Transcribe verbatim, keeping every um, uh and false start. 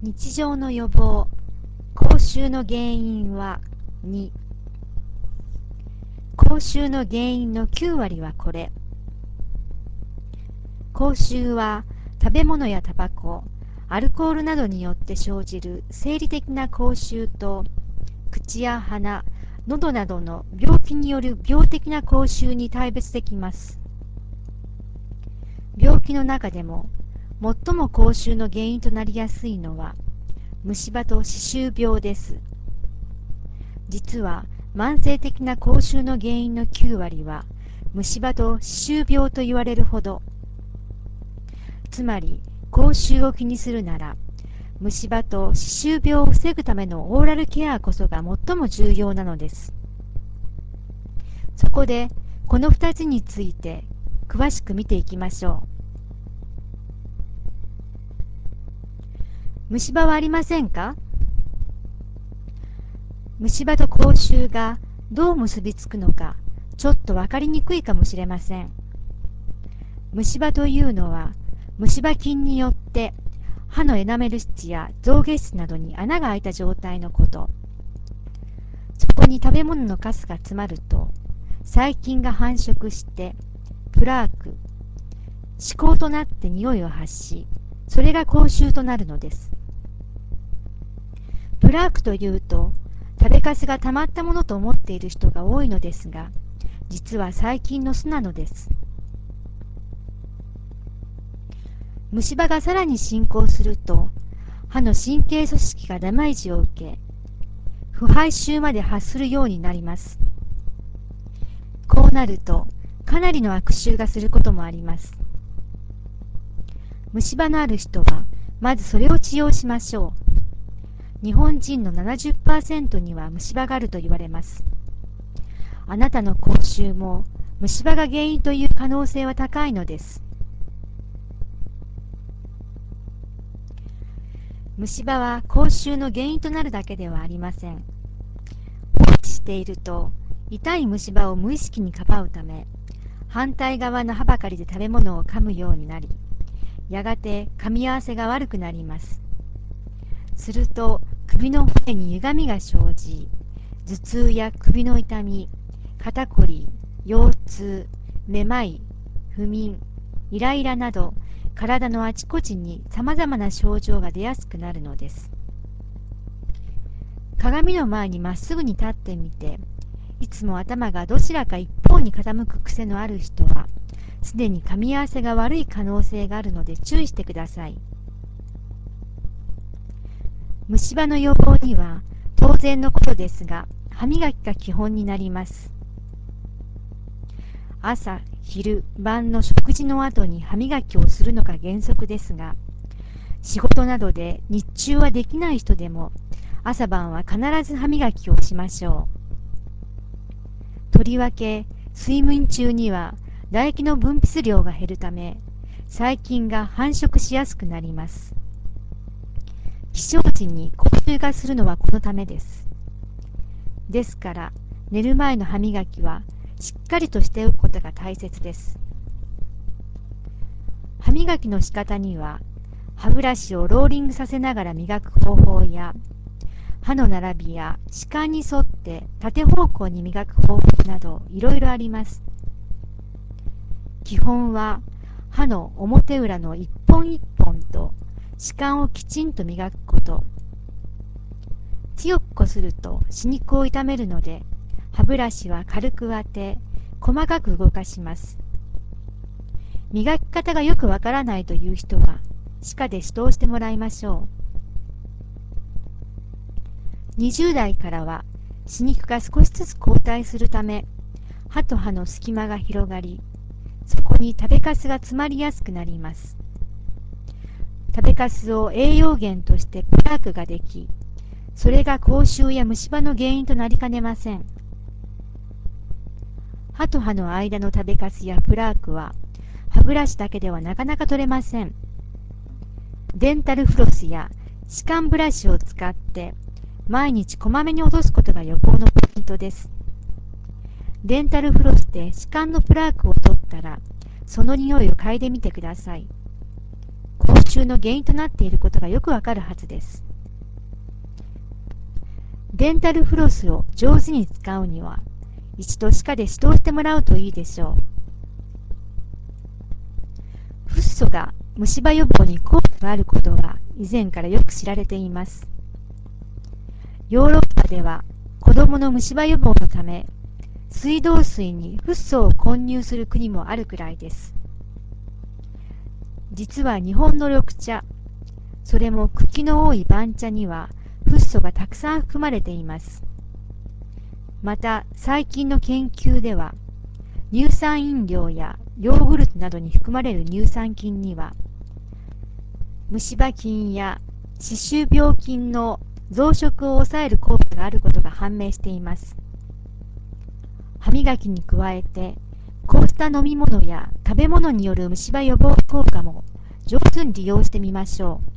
日常の予防。口臭の原因はに。口臭の原因のきゅう割はこれ。口臭は食べ物やタバコ、アルコールなどによって生じる生理的な口臭と、口や鼻、喉などの病気による病的な口臭に大別できます。病気の中でも最も口臭の原因となりやすいのは虫歯と歯周病です。実は慢性的な口臭の原因のきゅう割は虫歯と歯周病と言われるほど。つまり口臭を気にするなら虫歯と歯周病を防ぐためのオーラルケアこそが最も重要なのです。そこでこのふたつについて詳しく見ていきましょう。虫歯はありませんか？虫歯と口臭がどう結びつくのかちょっとわかりにくいかもしれません。虫歯というのは虫歯菌によって歯のエナメル質や象牙質などに穴が開いた状態のこと。そこに食べ物のカスが詰まると細菌が繁殖してプラーク、歯垢となって匂いを発し、それが口臭となるのです。プラークというと食べかすが溜まったものと思っている人が多いのですが、実は細菌の巣なのです。虫歯がさらに進行すると歯の神経組織がダメージを受け、腐敗臭まで発するようになります。こうなるとかなりの悪臭がすることもあります。虫歯のある人はまずそれを治療しましょう。日本人の ななじゅっパーセント には虫歯があると言われます。あなたの口臭も虫歯が原因という可能性は高いのです。虫歯は口臭の原因となるだけではありません。放置していると痛い虫歯を無意識にかばうため、反対側の歯ばかりで食べ物を噛むようになり、やがて噛み合わせが悪くなります。すると首の骨に歪みが生じ、頭痛や首の痛み、肩こり、腰痛、めまい、不眠、イライラなど体のあちこちにさまざまな症状が出やすくなるのです。鏡の前にまっすぐに立ってみて、いつも頭がどちらか一方に傾く癖のある人は、すでに噛み合わせが悪い可能性があるので注意してください。虫歯の予防には当然のことですが、歯磨きが基本になります。朝、昼、晩の食事の後に歯磨きをするのが原則ですが、仕事などで日中はできない人でも朝晩は必ず歯磨きをしましょう。とりわけ睡眠中には唾液の分泌量が減るため、細菌が繁殖しやすくなります。起床時に口臭がするのはこのためです。ですから寝る前の歯磨きはしっかりとしておくことが大切です。歯磨きの仕方には、歯ブラシをローリングさせながら磨く方法や、歯の並びや歯間に沿って縦方向に磨く方法などいろいろあります。基本は歯の表裏の一本一本と歯間をきちんと磨くこと。強くこすると歯肉を痛めるので、歯ブラシは軽く当て、細かく動かします。磨き方がよくわからないという人は、歯科で指導してもらいましょう。にじゅう代からは、歯肉が少しずつ後退するため、歯と歯の隙間が広がり、そこに食べかすが詰まりやすくなります。食べかすを栄養源としてプラークができ、それが口臭や虫歯の原因となりかねません。歯と歯の間の食べかすやプラークは歯ブラシだけではなかなか取れません。デンタルフロスや歯間ブラシを使って毎日こまめに落とすことが予防のポイントです。デンタルフロスで歯間のプラークを取ったら、その匂いを嗅いでみてください。口臭の原因となっていることがよくわかるはずです。デンタルフロスを上手に使うには、一度歯科で指導してもらうといいでしょう。フッ素が虫歯予防に効果があることは以前からよく知られています。ヨーロッパでは子供の虫歯予防のため、水道水にフッ素を混入する国もあるくらいです。実は日本の緑茶、それも茎の多い番茶にはフッ素がたくさん含まれています。また最近の研究では、乳酸飲料やヨーグルトなどに含まれる乳酸菌には、虫歯菌や歯周病菌の増殖を抑える効果があることが判明しています。歯磨きに加えて、こうした飲み物や食べ物による虫歯予防効果も上手に利用してみましょう。